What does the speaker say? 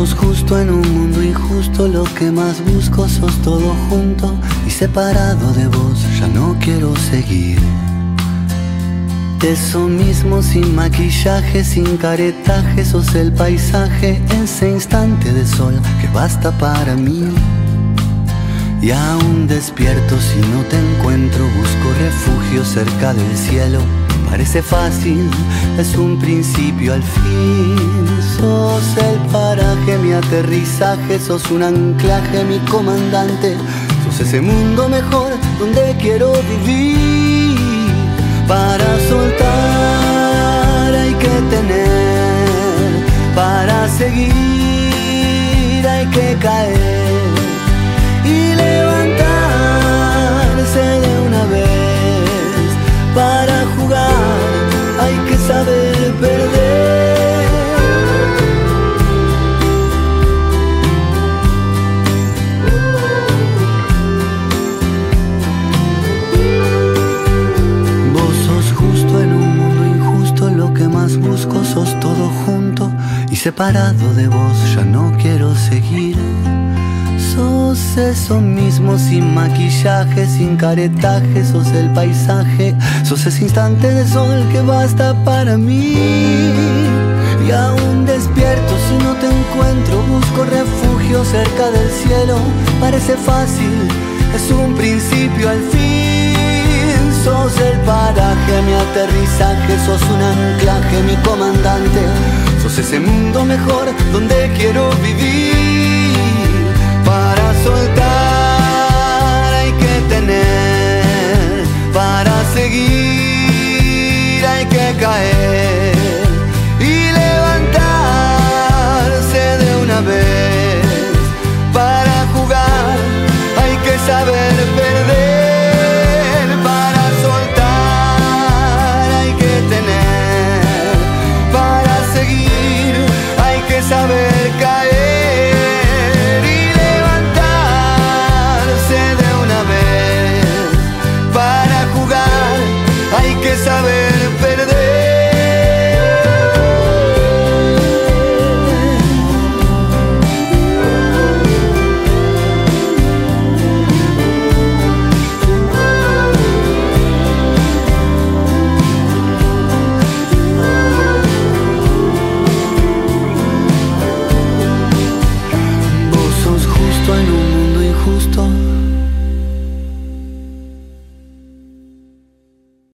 sos justo en un mundo injusto, lo que más busco sos todo junto y separado de vos, ya no quiero seguir. Eso mismo, sin maquillaje, sin caretaje, sos el paisaje, ese instante de sol que basta para mí. Y aún despierto si no te encuentro, busco refugio cerca del cielo. Parece fácil, es un principio al fin. Sos el paraje, mi aterrizaje, sos un anclaje, mi comandante. Sos ese mundo mejor donde quiero vivir. Para soltar hay que tener, para seguir hay que caer y levantarse de una vez. Para jugar hay que saber perder. Vos sos justo en un mundo injusto, lo que más busco sos todo junto y separado de vos ya no quiero seguir. Sos eso mismo, sin maquillaje, sin caretaje, sos el paisaje, sos ese instante de sol que basta para mí. Y aún despierto si no te encuentro, busco refugio cerca del cielo. Parece fácil, es un principio al fin. Sos el paraje, mi aterrizaje, sos un anclaje, mi comandante. Sos ese mundo mejor donde quiero vivir. Para soltar hay que tener, para seguir hay que caer y levantarse de una vez. Para jugar hay que saber perder, para soltar hay que tener, para seguir hay que saber caer. Hay que saber perder.